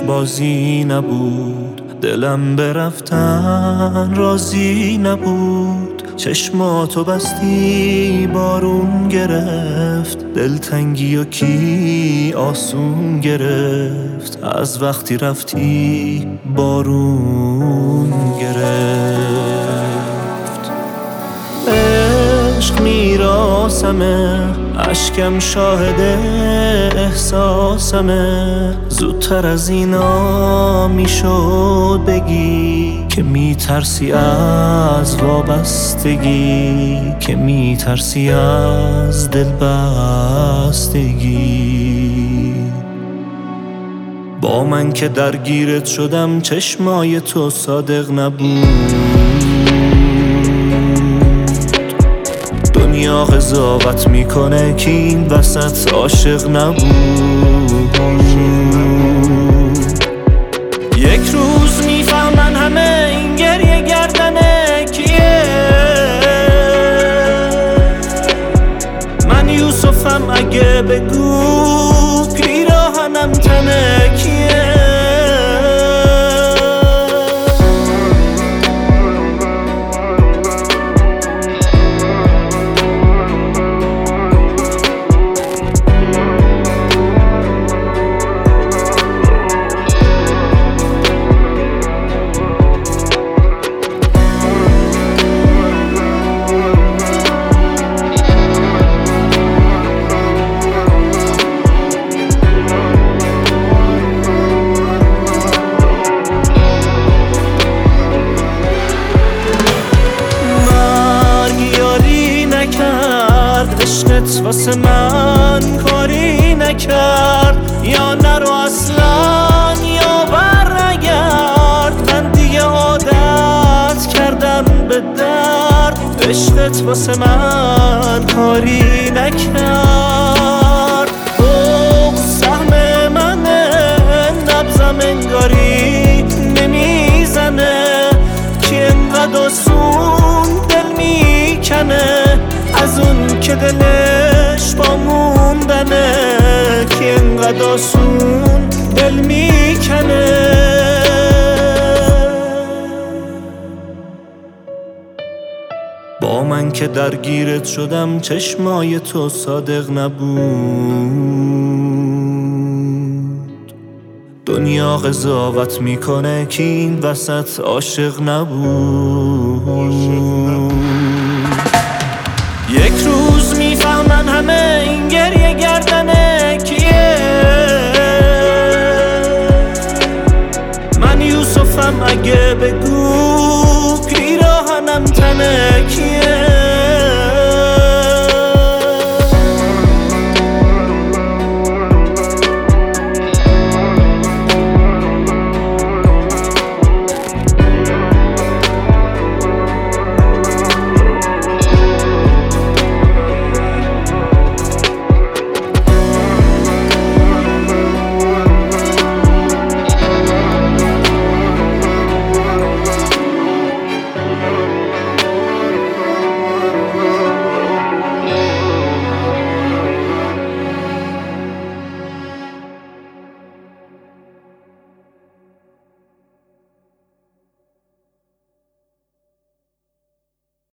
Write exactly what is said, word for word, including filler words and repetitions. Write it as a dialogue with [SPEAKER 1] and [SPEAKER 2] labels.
[SPEAKER 1] بازی نبود، دلم برفتن راضی نبود. چشماتو بستی بارون گرفت، دلتنگی و کی آسون گرفت. از وقتی رفتی بارون گرفت. عشق میراسمه، اشکم شاهد احساسمه. زودتر از اینا میشد بگی که میترسی از وابستگی، که میترسی از دلبستگی. با من که درگیرت شدم چشمای تو صادق نبود. دنیا قضاوت میکنه که این وسط عاشق نبود. یک روز میفهمن همه این گریه گردنه کیه. من یوسفم اگه بگو پیراهنم تنه کیه. عشقت واسه من کاری نکرد، یا نرو اصلا یا برنگرد. من دیگه عادت کردم به درد، عشقت واسه من کاری نکرد. اوه سهم منه، نبضم انگاری نمیزنه، که انقدر آسون دل میکنه از اون که دلش با موندنه، که انقدر آسون دل میکنه. با من که درگیرت شدم چشمای تو صادق نبود. دنیا قضاوت میکنه که این وسط عاشق نبود. یک روز میفهمن همه این گریه گردنه کیه. من یوسفم اگه بگو پیراهنم تنه کیه.